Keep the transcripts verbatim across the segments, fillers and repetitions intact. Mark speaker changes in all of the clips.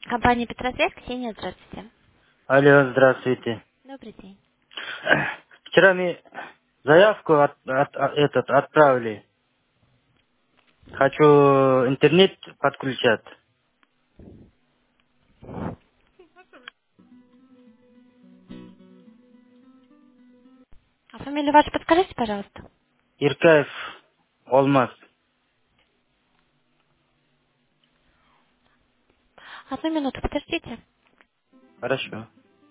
Speaker 1: Компания Петросвет, Ксения, здравствуйте.
Speaker 2: Алло, здравствуйте.
Speaker 1: Добрый день.
Speaker 2: Вчера мне заявку от, от- от- этот отправили. Хочу интернет подключать.
Speaker 1: А фамилию вашу подскажите, пожалуйста.
Speaker 2: Иркаев, Олмаз.
Speaker 1: Одну минуту, подождите.
Speaker 2: Хорошо.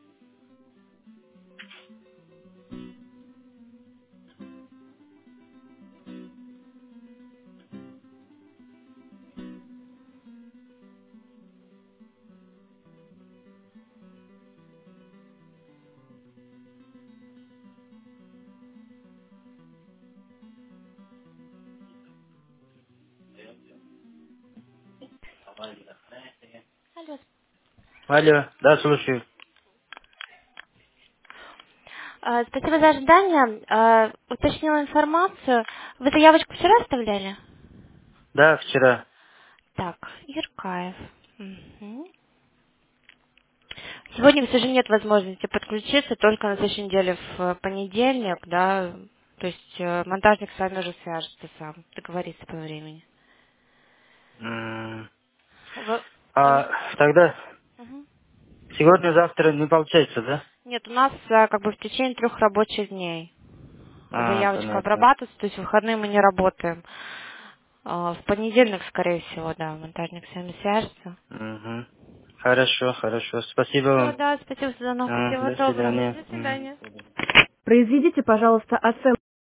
Speaker 1: Алло.
Speaker 2: Алло, да, слушаю.
Speaker 1: А, спасибо за ожидание. А, уточнила информацию. Вы заявочку вчера оставляли?
Speaker 2: Да, вчера.
Speaker 1: Так, Иркаев. Мгм. Сегодня, к сожалению, нет возможности подключиться, только на следующей неделе в э, понедельник, да. То есть э, монтажник с вами уже свяжется сам, договорится по времени.
Speaker 2: М,
Speaker 1: Вы- э,
Speaker 2: А тогда
Speaker 1: мгм.
Speaker 2: сегодня-завтра не получается, да?
Speaker 1: Нет, у нас э, как бы в течение трех рабочих дней
Speaker 2: А,
Speaker 1: заявочка
Speaker 2: понятно.
Speaker 1: обрабатывается, то есть в выходные мы не работаем. А, В понедельник, скорее всего, да, монтажник с вами свяжется.
Speaker 2: Мгм. Хорошо, хорошо. Спасибо
Speaker 1: Все,
Speaker 2: вам.
Speaker 1: да, спасибо за звонок.
Speaker 2: А,
Speaker 1: Всего
Speaker 2: до
Speaker 1: доброго.
Speaker 2: свидания.
Speaker 1: До
Speaker 2: М.
Speaker 1: свидания. Произведите, пожалуйста, оценку.